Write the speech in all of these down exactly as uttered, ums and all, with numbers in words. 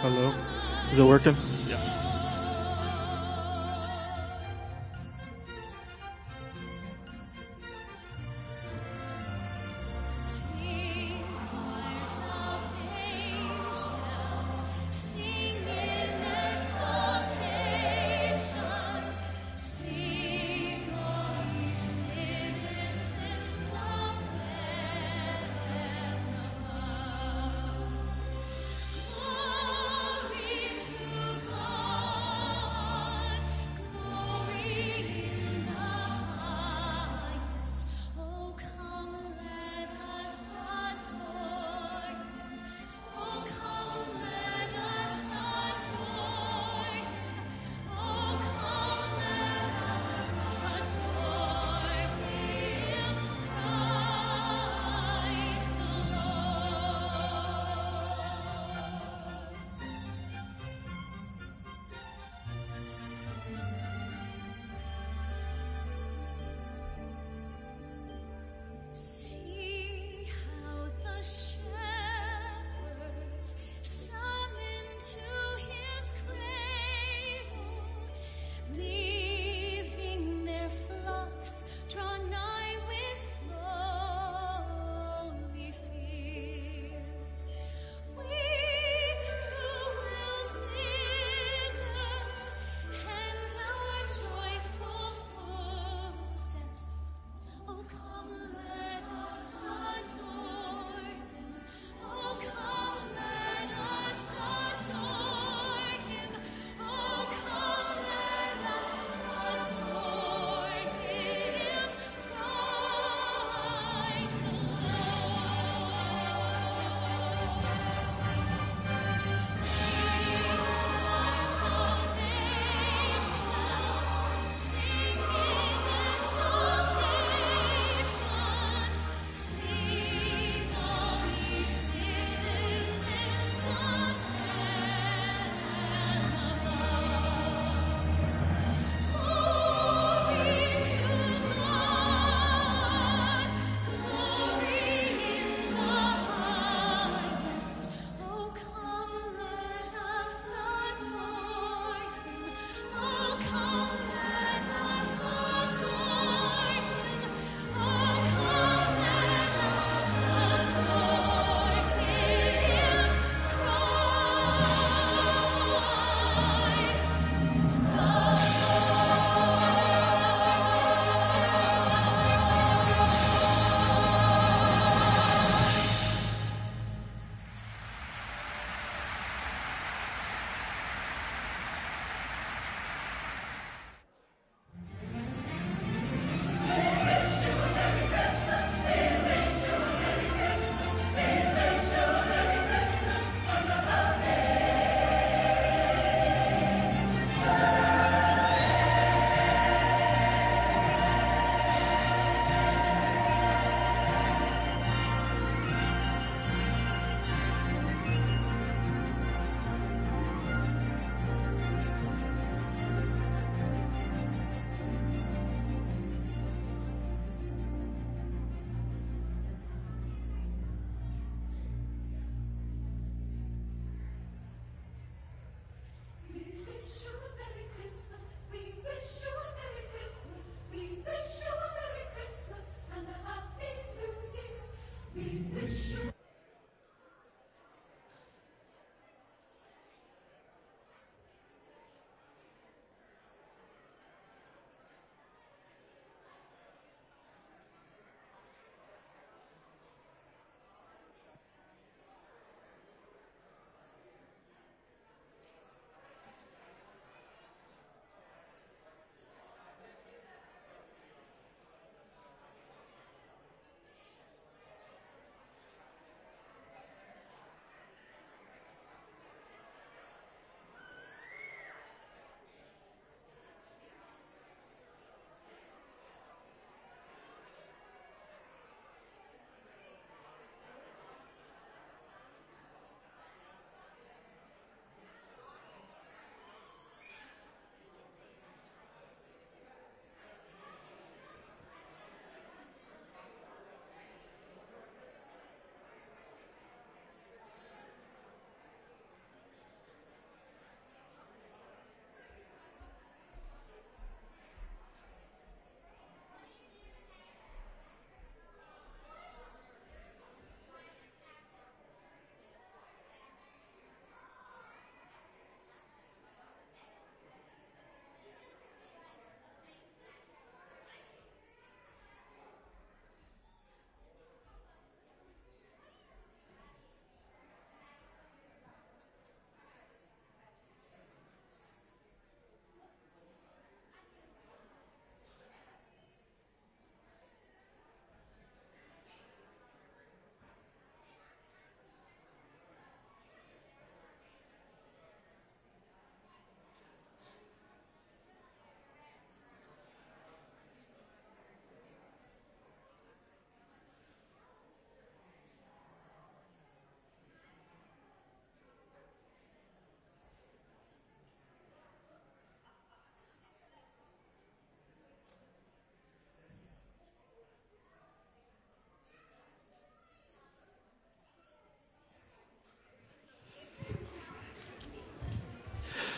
Hello. Is it working? Yeah. Glory to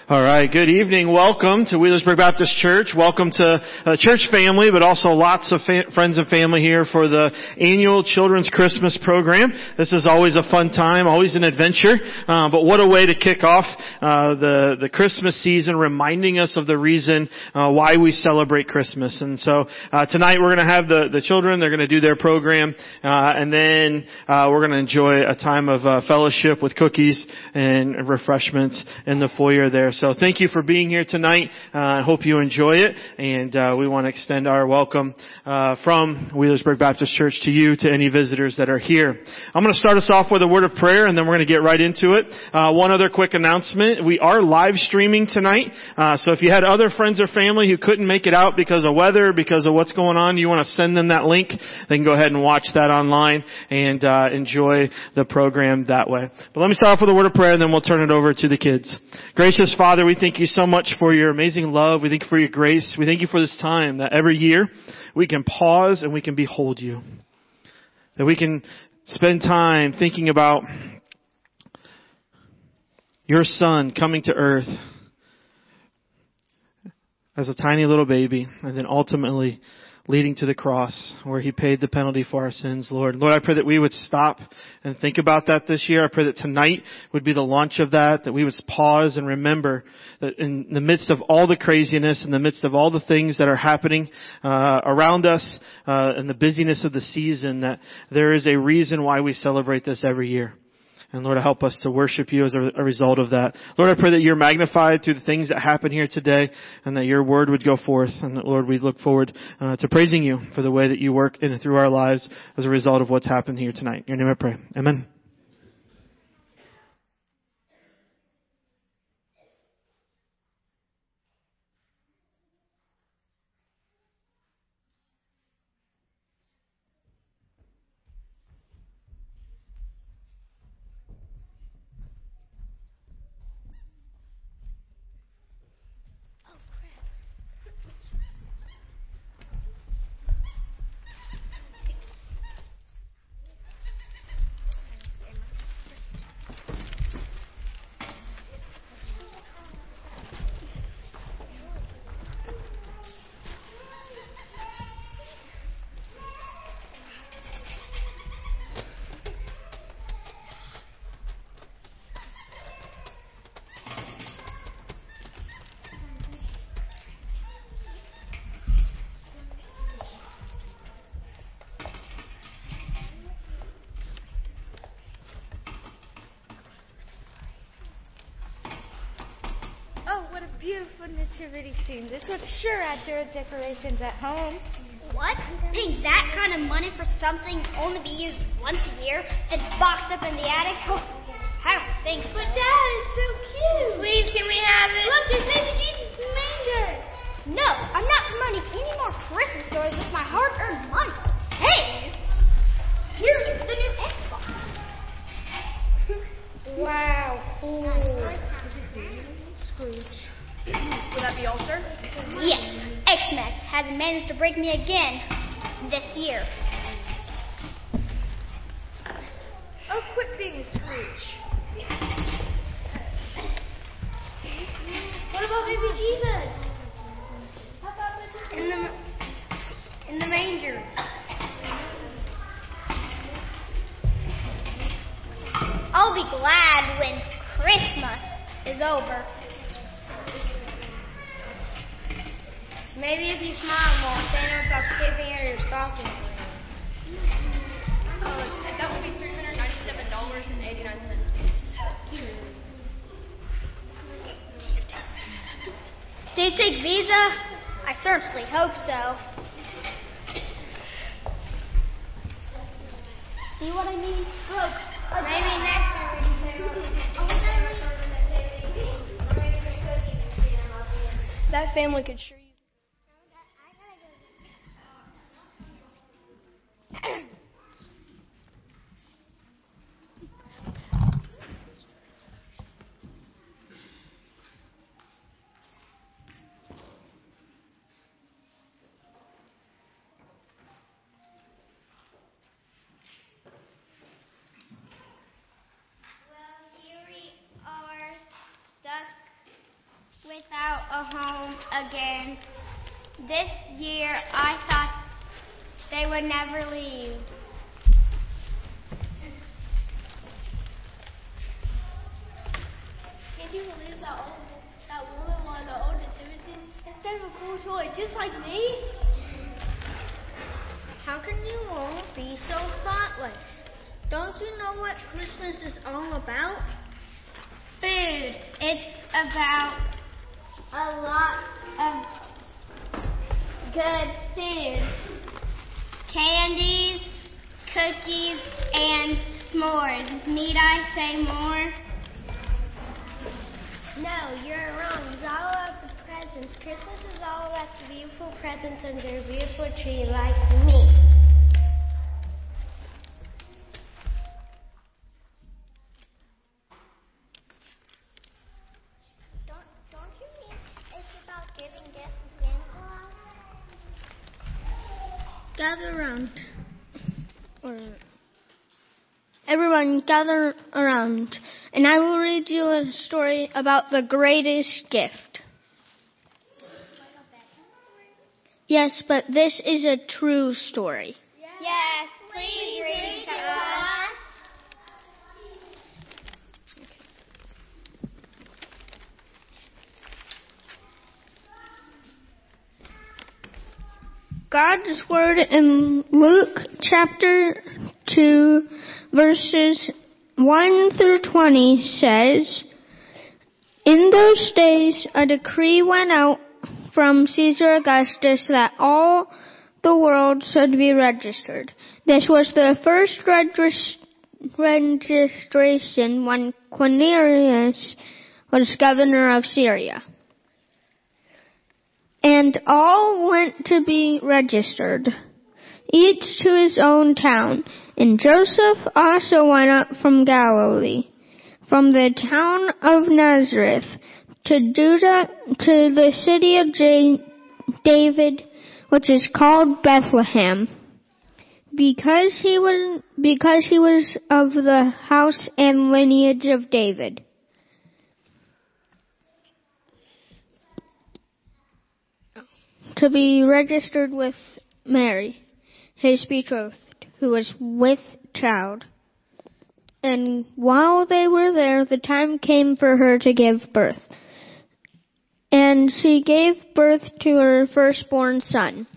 All right, good evening. Welcome to Wheelersburg Baptist Church. Welcome to the church family, but also lots of fa- friends and family here for the annual Children's Christmas program. This is always a fun time, always an adventure, uh, but what a way to kick off uh, the the Christmas season, reminding us of the reason uh, why we celebrate Christmas. And so uh, tonight we're going to have the the children. They're going to do their program, uh, and then uh, we're going to enjoy a time of uh, fellowship with cookies and refreshments in the foyer there. So thank you for being here tonight. Uh, I hope you enjoy it. And uh, we want to extend our welcome uh, from Wheelersburg Baptist Church to you, to any visitors that are here. I'm going to start us off with a word of prayer, and then we're going to get right into it. Uh, one other quick announcement. We are live streaming tonight. Uh, so if you had other friends or family who couldn't make it out because of weather, because of what's going on, you want to send them that link, they can go ahead and watch that online and uh, enjoy the program that way. But let me start off with a word of prayer, and then we'll turn it over to the kids. Gracious Father, we thank you so much for your amazing love. We thank you for your grace. We thank you for this time that every year we can pause and we can behold you. That we can spend time thinking about your Son coming to earth as a tiny little baby, and then ultimately leading to the cross where he paid the penalty for our sins, Lord. Lord, I pray that we would stop and think about that this year. I pray that tonight would be the launch of that, that we would pause and remember that in the midst of all the craziness, in the midst of all the things that are happening uh, around us, uh, and the busyness of the season, that there is a reason why we celebrate this every year. And Lord, help us to worship you as a, a result of that. Lord, I pray that you're magnified through the things that happen here today, and that your word would go forth. And that, Lord, we look forward uh, to praising you for the way that you work in and through our lives as a result of what's happened here tonight. In your name I pray. Amen. Beautiful nativity scene. This would sure add to our decorations at home. What? Paying that kind of money for something only be used once a year, then boxed up in the attic? Oh, I don't think so. But Dad, it's so cute. Please, can we have it? Look, there's baby Jesus in the manger. No, I'm not promoting any more Christmas stories with my hard-earned money. Hey, here's the new Xbox. Wow, cool. Scrooge. Would that be all, sir? Yes, Xmas hasn't managed to break me again this year. Oh, quit being a Scrooge. What about baby Jesus? In the in the manger. I'll be glad when Christmas is over. Maybe if you smile more, Santa will stop skipping out your stocking. Uh, that would be three hundred ninety-seven dollars and eighty-nine cents, please. Do you take Visa? I certainly hope so. See what I mean? Look, maybe next year we can say That family could sure use. a home again. This year, I thought they would never leave. Can't you believe that old, that woman won the old nativity instead of a cool toy, just like me? How can you all be so thoughtless? Don't you know what Christmas is all about? Food. It's about a lot of good food. Candies, cookies, and s'mores. Need I say more? No, you're wrong. It's all about the presents. Christmas is all about the beautiful presents under a beautiful tree like me. Don't, don't you mean it's about giving gifts to Santa Claus? Gather around. Or everyone gather around, and I will read you a story about the greatest gift. Yes, but this is a true story. Yes, please read to us. God's word in Luke chapter two, verses one through twenty says, "In those days a decree went out from Caesar Augustus that all the world should be registered. This was the first regis- registration when Quirinius was governor of Syria. And all went to be registered, each to his own town. And Joseph also went up from Galilee, from the town of Nazareth, to Judah, to the city of J- David, which is called Bethlehem, because he was because he was of the house and lineage of David, to be registered with Mary, his betrothed, who was with child. And while they were there, the time came for her to give birth. And she gave birth to her firstborn son.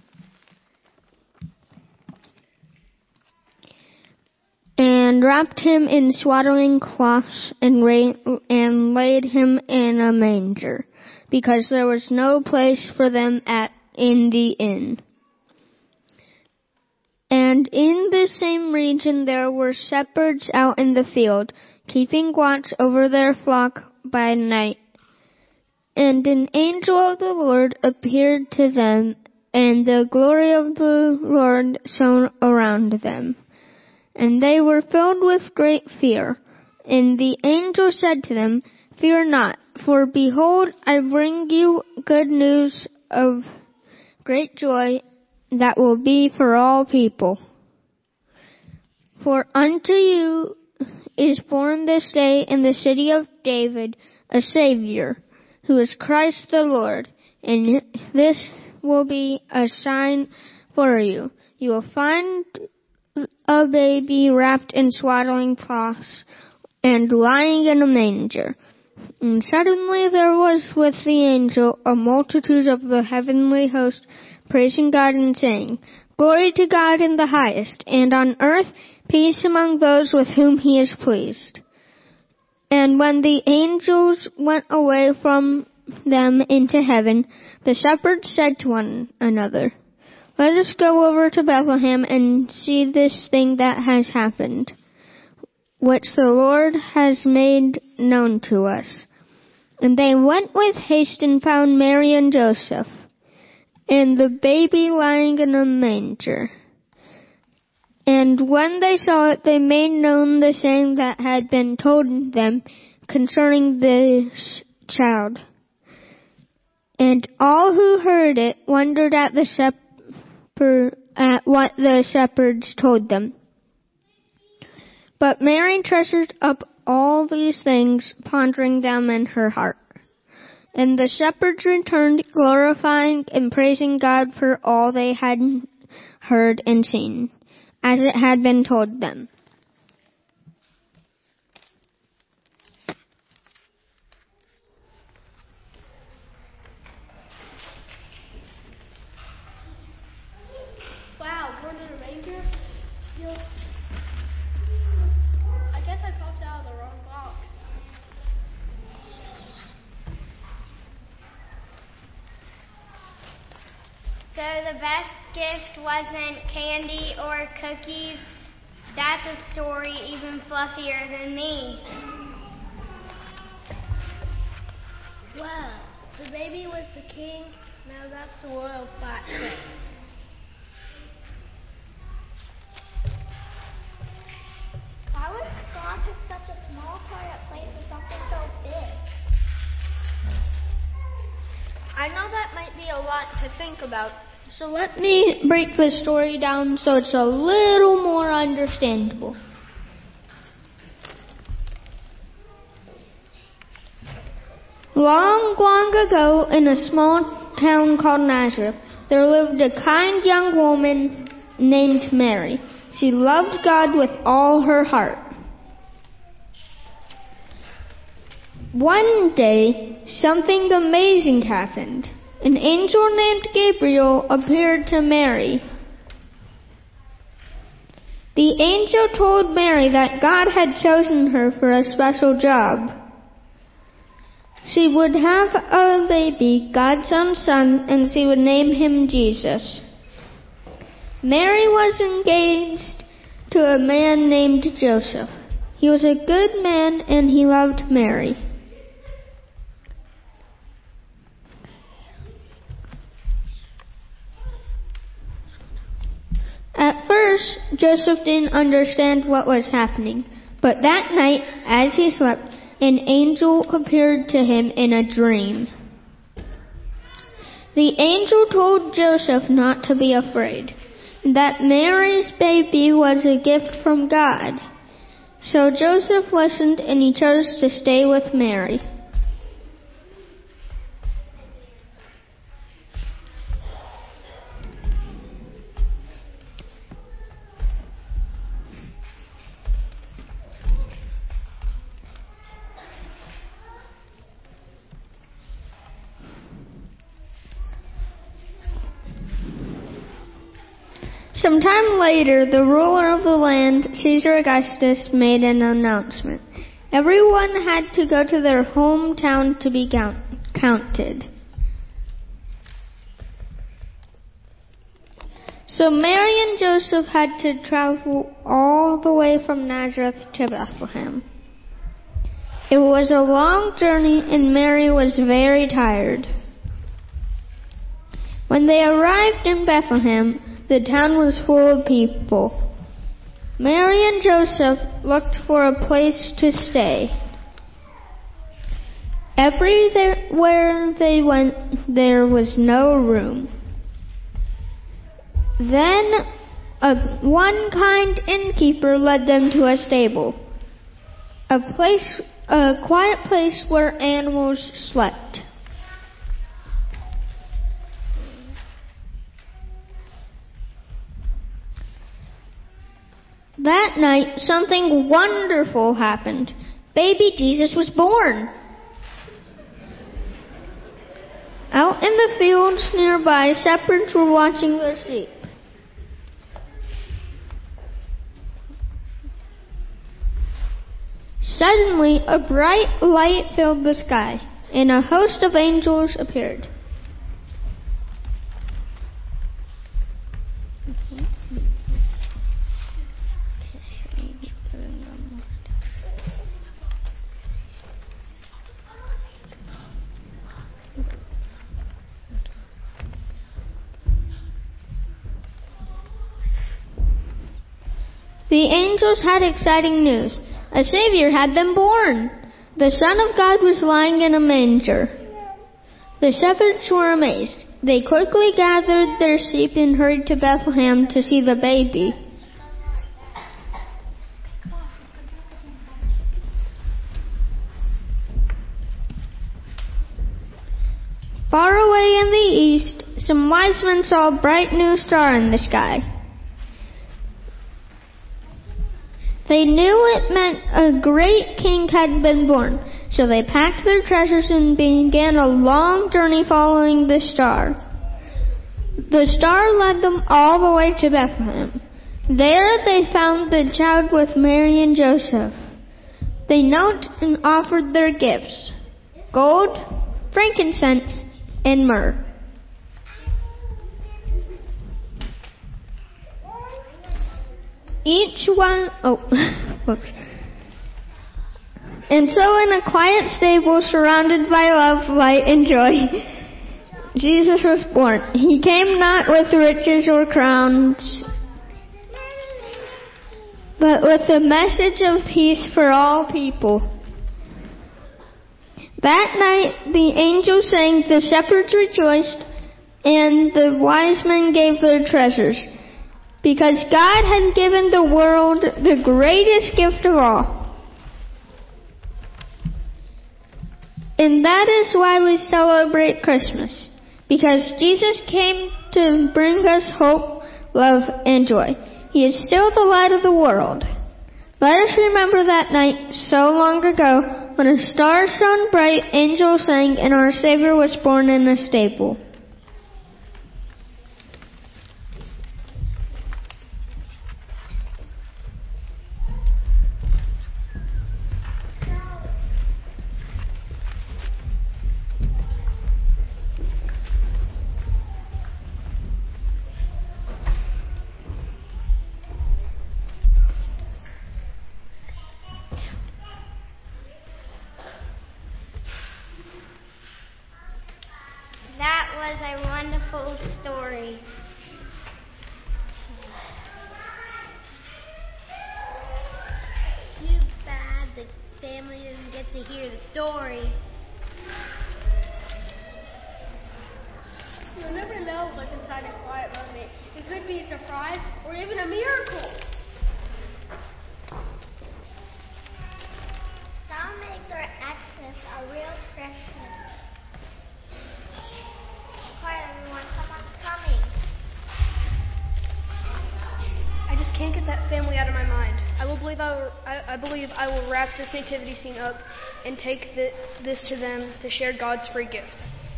And wrapped him in swaddling cloths and, ra- and laid him in a manger, because there was no place for them at in the inn. And in the same region there were shepherds out in the field, keeping watch over their flock by night. And an angel of the Lord appeared to them, and the glory of the Lord shone around them. And they were filled with great fear. And the angel said to them, "Fear not, for behold, I bring you good news of great joy that will be for all people. For unto you is born this day in the city of David a Savior, who is Christ the Lord. And this will be a sign for you. You will find a baby wrapped in swaddling cloths and lying in a manger." And suddenly there was with the angel a multitude of the heavenly host, praising God and saying, "Glory to God in the highest, and on earth peace among those with whom he is pleased." And when the angels went away from them into heaven, the shepherds said to one another, "Let us go over to Bethlehem and see this thing that has happened, which the Lord has made known to us." And they went with haste and found Mary and Joseph, and the baby lying in a manger. And when they saw it, they made known the saying that had been told them concerning this child. And all who heard it wondered at the shepherd, at what the shepherds told them. But Mary treasured up all these things, pondering them in her heart. And the shepherds returned, glorifying and praising God for all they had heard and seen, as it had been told them. Wow, born in a manger? You'll... I guess I popped out of the wrong box. So the best gift wasn't candy or cookies. That's a story even fluffier than me. Wow, the baby was the king. Now that's a royal flat cake. Why would God pick such a small quiet place for something so big? I know that might be a lot to think about, so let me break the story down so it's a little more understandable. Long, long ago, in a small town called Nazareth, there lived a kind young woman named Mary. She loved God with all her heart. One day, something amazing happened. An angel named Gabriel appeared to Mary. The angel told Mary that God had chosen her for a special job. She would have a baby, God's own son, and she would name him Jesus. Mary was engaged to a man named Joseph. He was a good man and he loved Mary. At first, Joseph didn't understand what was happening, but that night, as he slept, an angel appeared to him in a dream. The angel told Joseph not to be afraid, that Mary's baby was a gift from God. So Joseph listened and he chose to stay with Mary. Sometime later, the ruler of the land, Caesar Augustus, made an announcement. Everyone had to go to their hometown to be count- counted. So Mary and Joseph had to travel all the way from Nazareth to Bethlehem. It was a long journey and Mary was very tired. When they arrived in Bethlehem, the town was full of people. Mary and Joseph looked for a place to stay. Everywhere they went, there was no room. Then a one kind innkeeper led them to a stable, a place, a quiet place where animals slept. That night, something wonderful happened. Baby Jesus was born. Out in the fields nearby, shepherds were watching their sheep. Suddenly, a bright light filled the sky, and a host of angels appeared. The angels had exciting news. A Savior had been born. The Son of God was lying in a manger. The shepherds were amazed. They quickly gathered their sheep and hurried to Bethlehem to see the baby. some wise men saw a bright new star in the sky. They knew it meant a great king had been born, so they packed their treasures and began a long journey following the star. The star led them all the way to Bethlehem. There they found the child with Mary and Joseph. They knelt and offered their gifts: gold, frankincense, and myrrh. Each one, oh, whoops. And so in a quiet stable surrounded by love, light, and joy, Jesus was born. He came not with riches or crowns, but with a message of peace for all people. That night the angels sang, the shepherds rejoiced, and the wise men gave their treasures, because God had given the world the greatest gift of all. And that is why we celebrate Christmas, because Jesus came to bring us hope, love, and joy. He is still the light of the world. Let us remember that night so long ago when a star shone bright, angels sang, and our Savior was born in a stable. That was a wonderful story. Too bad the family didn't get to hear the story. You'll never know what's inside a quiet moment. It could be a surprise or even a miracle. That'll make our Xmas a real Christmas. Quiet, everyone. Someone's coming. I just can't get that family out of my mind. I will believe I will, I, I believe I will wrap this nativity scene up and take the, this to them to share God's free gift.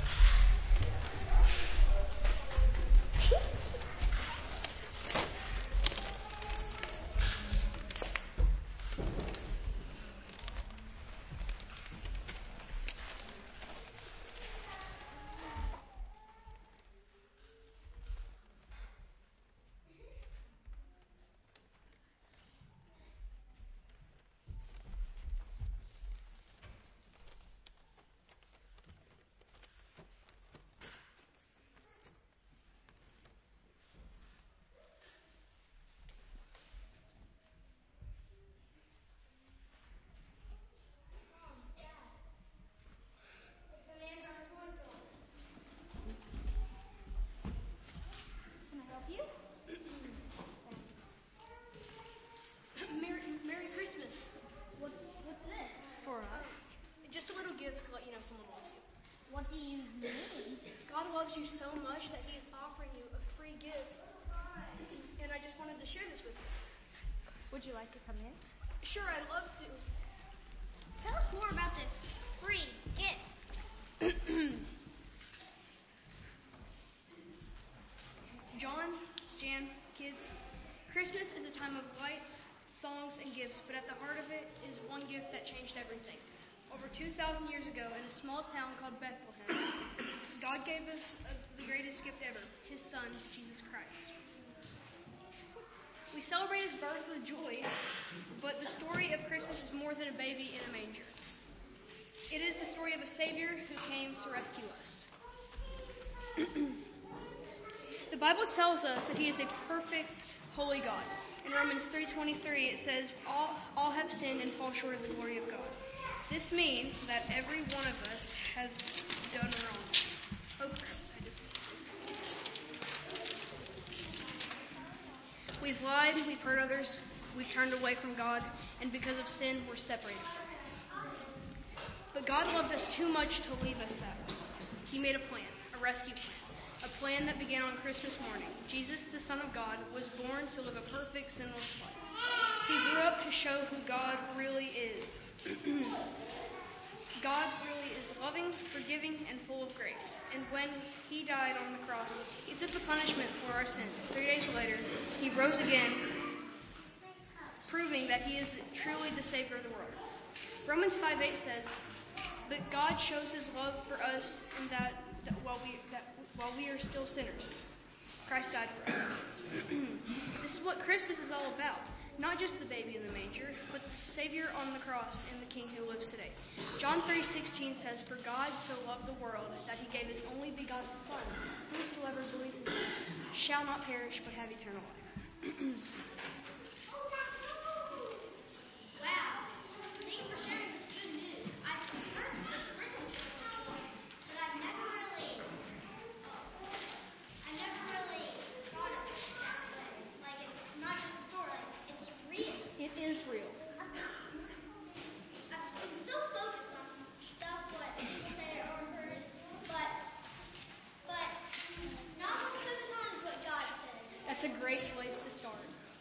Merry Christmas. What, what's this? For uh, just a little gift to let you know someone loves you. What do you mean? God loves you so much that He is offering you a free gift. And I just wanted to share this with you. Would you like to come in? Sure, I'd love to. Tell us more about this free gift. John, Jan, kids, Christmas is a time of lights, songs, and gifts, but at the heart of it is one gift that changed everything. Over two thousand years ago, in a small town called Bethlehem, God gave us uh, the greatest gift ever, His Son, Jesus Christ. We celebrate His birth with joy, but the story of Christmas is more than a baby in a manger. It is the story of a Savior who came to rescue us. The Bible tells us that He is a perfect, holy God. In Romans three twenty-three, it says, all, all have sinned and fall short of the glory of God. This means that every one of us has done wrong. Oh, crap. I just... We've lied, we've hurt others, we've turned away from God, and because of sin, we're separated from Him. But God loved us too much to leave us that way. He made a plan, a rescue plan, a plan that began on Christmas morning. Jesus, the Son of God, was born to live a perfect, sinless life. He grew up to show who God really is. God really is loving, forgiving, and full of grace. And when he died on the cross, he took the punishment for our sins. Three days later, he rose again, proving that he is truly the Savior of the world. Romans five eight says, "But God shows his love for us in that, that, while, we, that while we are still sinners, Christ died for us." This is what Christmas is all about. Not just the baby in the manger, but the Savior on the cross and the King who lives today. John three sixteen says, "For God so loved the world that he gave his only begotten Son. Whosoever believes in him shall not perish but have eternal life." Wow. Thank you for sharing this good news. I've heard the Christmas story before, but I've never really, I never really thought of it that way. Like, it's not just a story, like, it's real. It is real. I've been so focused on stuff what people say or heard, but, but not what to focus on is what God said. That's a great place to start.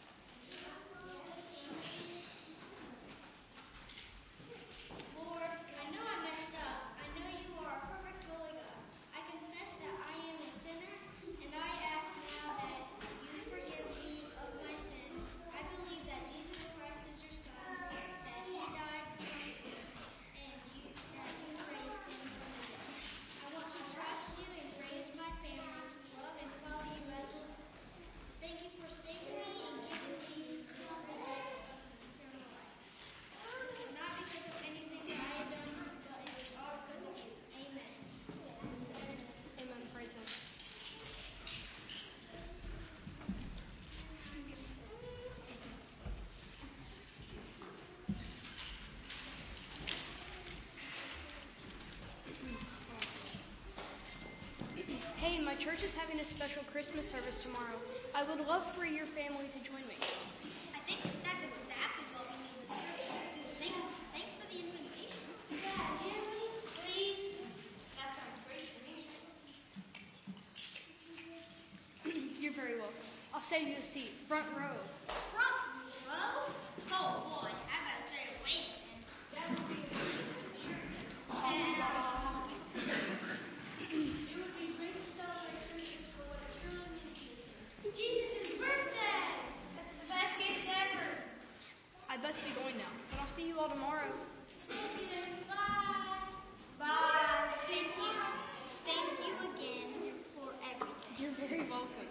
Lord, I know I messed up. I know you are a perfect holy God. I confess that I am a sinner, and I ask now that you forgive me of my sins. I believe that Jesus Christ is your Son, that he died for my sins, and you, that you raised him from the dead. I want to trust you and raise my family to love and follow you as well. Thank you for saving me and giving me this great gift of eternal life. This is not because of anything that I have done, but it is all because of you. Amen. Amen. Praise him. Hey, my church is having a special Christmas service tomorrow. I would love for your family to join me. I think that's exactly what we need this Christmas. Thanks, thanks for the invitation. Yeah, can we? Please. That sounds great to me. You're very welcome. I'll save you a seat, front row. Front row? Oh boy, I better stay away from him. That would be It would be great to celebrate Christmas for what it truly means this year. Jesus' birthday! That's the best gift ever. I best be going now, but I'll see you all tomorrow. Bye. Bye. Thank you. Thank you again for everything. You're very welcome.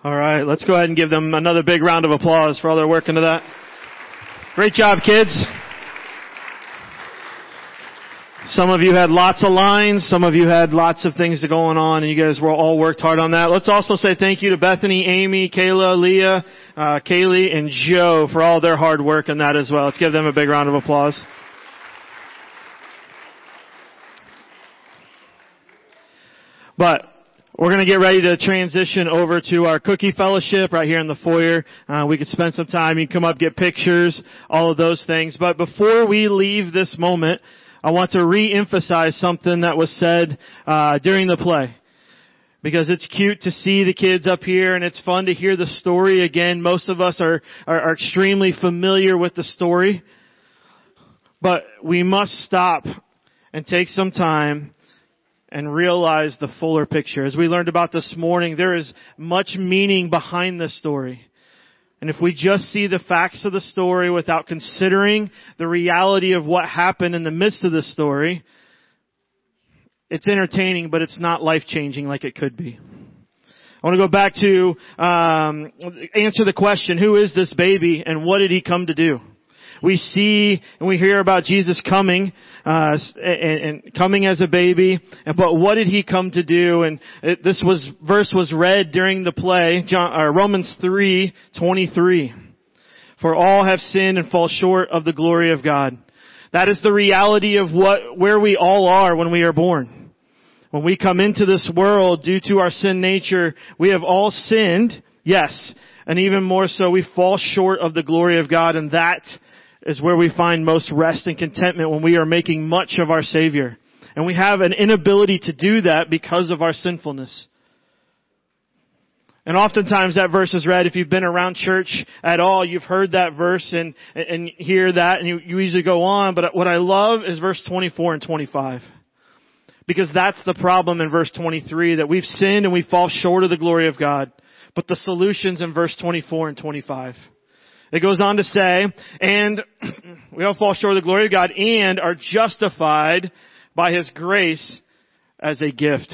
All right, let's go ahead and give them another big round of applause for all their work into that. Great job, kids. Some of you had lots of lines. Some of you had lots of things going on, and you guys were all worked hard on that. Let's also say thank you to Bethany, Amy, Kayla, Leah, uh, Kaylee, and Joe for all their hard work on that as well. Let's give them a big round of applause. But we're going to get ready to transition over to our cookie fellowship right here in the foyer. Uh, we could spend some time. You can come up, get pictures, all of those things. But before we leave this moment, I want to re-emphasize something that was said uh, during the play. Because it's cute to see the kids up here and it's fun to hear the story again. Most of us are, are, are extremely familiar with the story. But we must stop and take some time and realize the fuller picture. As we learned about this morning, there is much meaning behind this story. And if we just see the facts of the story without considering the reality of what happened in the midst of the story, it's entertaining, but it's not life-changing like it could be. I want to go back to um, answer the question, who is this baby and what did he come to do? We see and we hear about Jesus coming, uh, and, and coming as a baby. But what did he come to do? And it, this was verse was read during the play, John, uh, Romans three twenty-three. For all have sinned and fall short of the glory of God. That is the reality of what where we all are when we are born. When we come into this world due to our sin nature, we have all sinned, yes, and even more so, we fall short of the glory of God, and that is where we find most rest and contentment when we are making much of our Savior. And we have an inability to do that because of our sinfulness. And oftentimes that verse is read, if you've been around church at all, you've heard that verse and, and hear that and you, you usually go on. But what I love is verse twenty-four and twenty-five. Because that's the problem in verse twenty-three, that we've sinned and we fall short of the glory of God. But the solution's in verse twenty-four and twenty-five. It goes on to say, and we all fall short of the glory of God and are justified by His grace as a gift.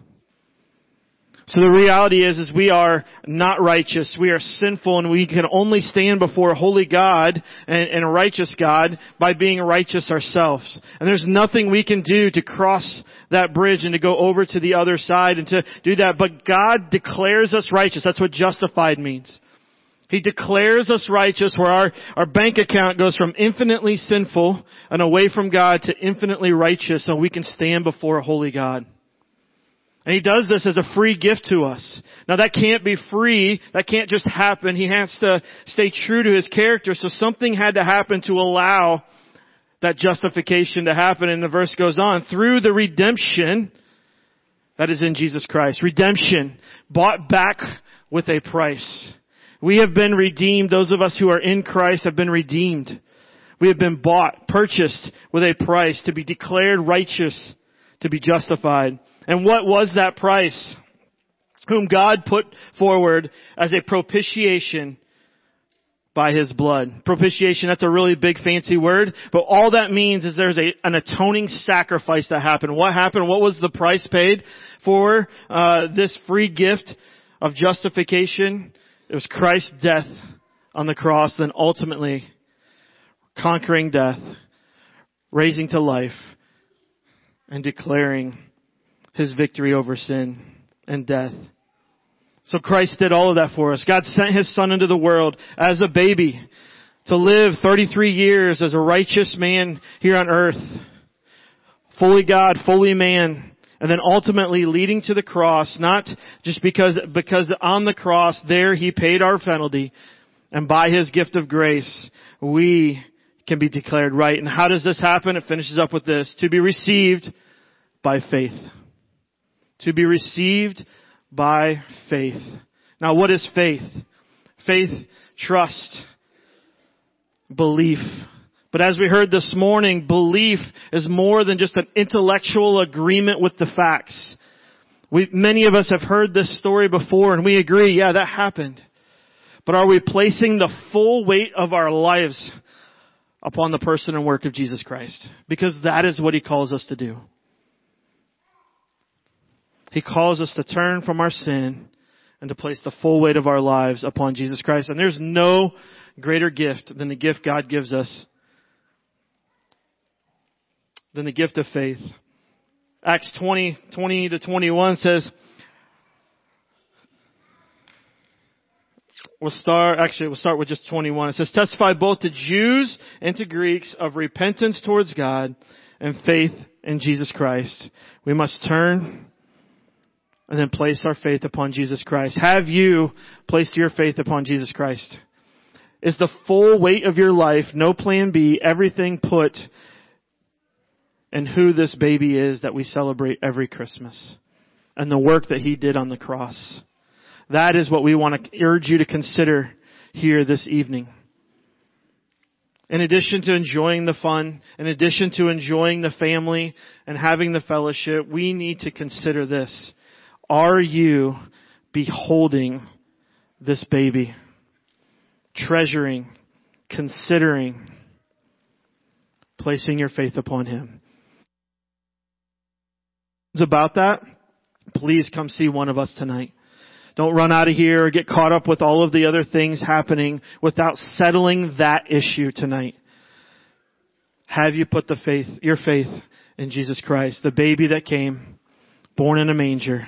So the reality is, is we are not righteous. We are sinful and we can only stand before a holy God and, and a righteous God by being righteous ourselves. And there's nothing we can do to cross that bridge and to go over to the other side and to do that. But God declares us righteous. That's what justified means. He declares us righteous, where our, our bank account goes from infinitely sinful and away from God to infinitely righteous, so we can stand before a holy God. And He does this as a free gift to us. Now that can't be free. That can't just happen. He has to stay true to His character. So something had to happen to allow that justification to happen. And the verse goes on, through the redemption that is in Jesus Christ. Redemption. Bought back with a price. We have been redeemed. Those of us who are in Christ have been redeemed. We have been bought, purchased with a price to be declared righteous, to be justified. And what was that price? Whom God put forward as a propitiation by His blood. Propitiation, that's a really big fancy word, but all that means is there's a, an atoning sacrifice that happened. What happened? What was the price paid for uh, this free gift of justification? It was Christ's death on the cross, then ultimately conquering death, raising to life, and declaring His victory over sin and death. So Christ did all of that for us. God sent His Son into the world as a baby to live thirty-three years as a righteous man here on earth. Fully God, fully man. And then ultimately leading to the cross, not just because, because on the cross there He paid our penalty. And by His gift of grace, we can be declared right. And how does this happen? It finishes up with this. To be received by faith. To be received by faith. Now what is faith? Faith, trust, belief. But as we heard this morning, belief is more than just an intellectual agreement with the facts. We, many of us have heard this story before and we agree, yeah, that happened. But are we placing the full weight of our lives upon the person and work of Jesus Christ? Because that is what He calls us to do. He calls us to turn from our sin and to place the full weight of our lives upon Jesus Christ. And there's no greater gift than the gift God gives us, than the gift of faith. Acts twenty, twenty to twenty-one says, we'll start, actually we'll start with just twenty-one. It says, testify both to Jews and to Greeks of repentance towards God and faith in Jesus Christ. We must turn and then place our faith upon Jesus Christ. Have you placed your faith upon Jesus Christ? Is the full weight of your life, no plan B, everything put in who this baby is that we celebrate every Christmas and the work that He did on the cross? That is what we want to urge you to consider here this evening. In addition to enjoying the fun, in addition to enjoying the family and having the fellowship, we need to consider this. Are you beholding this baby? Treasuring, considering, placing your faith upon Him. About that, please come see one of us tonight. Don't run out of here or get caught up with all of the other things happening without settling that issue tonight. Have you put the faith, your faith in Jesus Christ, the baby that came, born in a manger?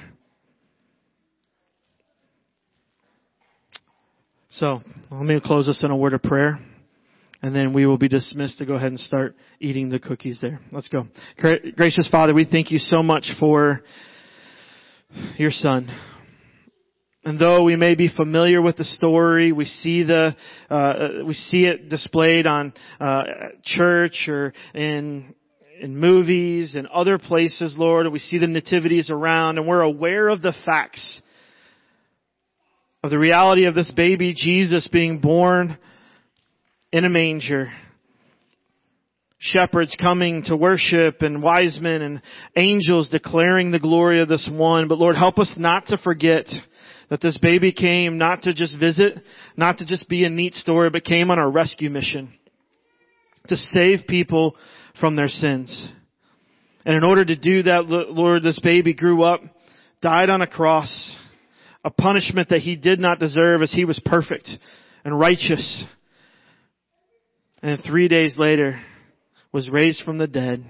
So, let me close this in a word of prayer, and then we will be dismissed to go ahead and start eating the cookies there. Let's go. Gracious Father, we thank you so much for your Son. And though we may be familiar with the story, we see the uh, we see it displayed on uh, church or in in movies and other places, Lord, and we see the nativities around, and we're aware of the facts of the reality of this baby Jesus being born in a manger. Shepherds coming to worship and wise men and angels declaring the glory of this one. But Lord, help us not to forget that this baby came not to just visit, not to just be a neat story, but came on a rescue mission to save people from their sins. And in order to do that, Lord, this baby grew up, died on a cross, a punishment that He did not deserve as He was perfect and righteous. And three days later was raised from the dead.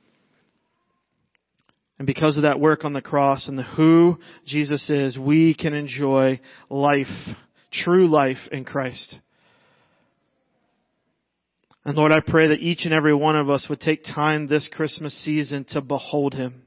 And because of that work on the cross and the who Jesus is, we can enjoy life, true life in Christ. And Lord, I pray that each and every one of us would take time this Christmas season to behold Him,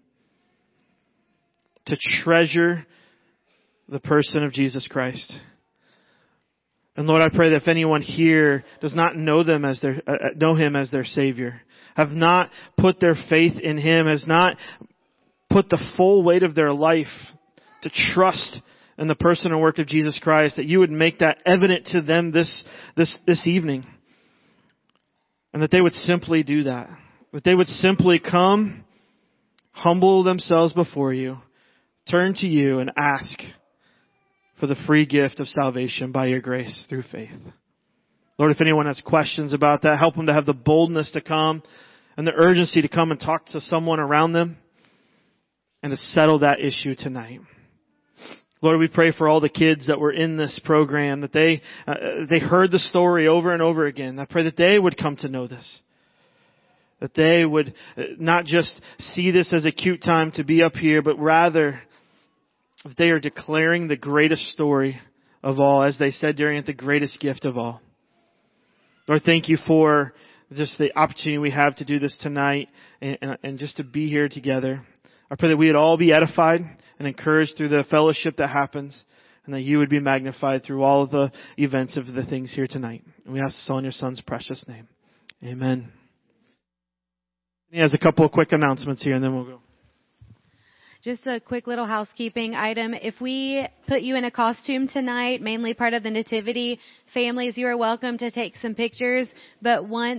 to treasure the person of Jesus Christ. And Lord, I pray that if anyone here does not know them as their, uh, know Him as their Savior, have not put their faith in Him, has not put the full weight of their life to trust in the person and work of Jesus Christ, that you would make that evident to them this, this, this evening. And that they would simply do that. That they would simply come, humble themselves before you, turn to you and ask for the free gift of salvation by your grace through faith. Lord, if anyone has questions about that, help them to have the boldness to come and the urgency to come and talk to someone around them and to settle that issue tonight. Lord, we pray for all the kids that were in this program, that they uh, they heard the story over and over again. I pray that they would come to know this. That they would not just see this as a cute time to be up here, but rather that they are declaring the greatest story of all, as they said during it, the greatest gift of all. Lord, thank you for just the opportunity we have to do this tonight and, and, and just to be here together. I pray that we would all be edified and encouraged through the fellowship that happens, and that you would be magnified through all of the events of the things here tonight. And we ask this all in your Son's precious name. Amen. He has a couple of quick announcements here, and then we'll go. Just a quick little housekeeping item. If we put you in a costume tonight, mainly part of the nativity, families, you are welcome to take some pictures, but once